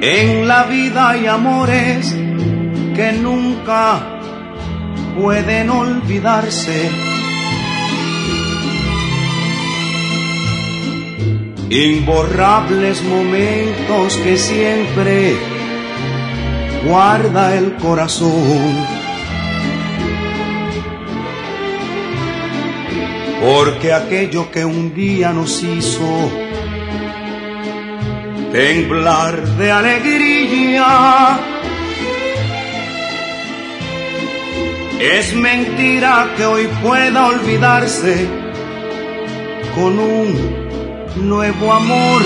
En la vida hay amores que nunca pueden olvidarse. Imborrables momentos que siempre guarda el corazón. Porque aquello que un día nos hizo temblar de alegría es mentira que hoy pueda olvidarse con un nuevo amor.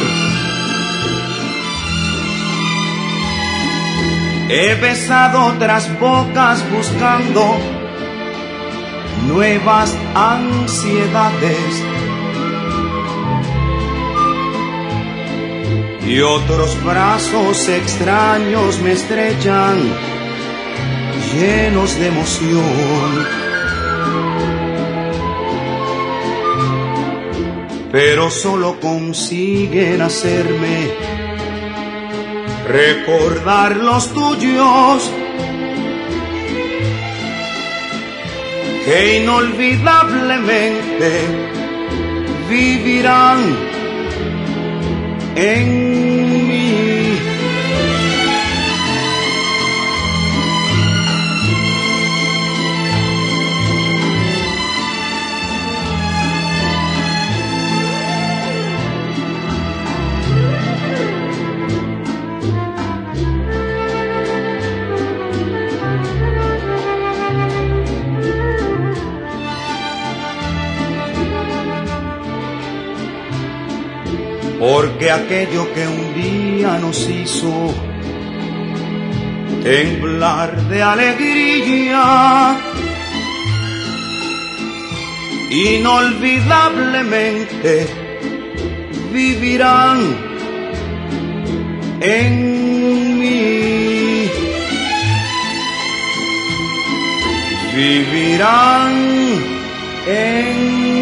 He besado otras bocas buscando nuevas ansiedades y otros brazos extraños me estrechan llenos de emoción. Pero solo consiguen hacerme recordar los tuyos, que inolvidablemente vivirán en mí. Porque aquello que un día nos hizo temblar de alegría, inolvidablemente vivirán en mí. Vivirán en mí.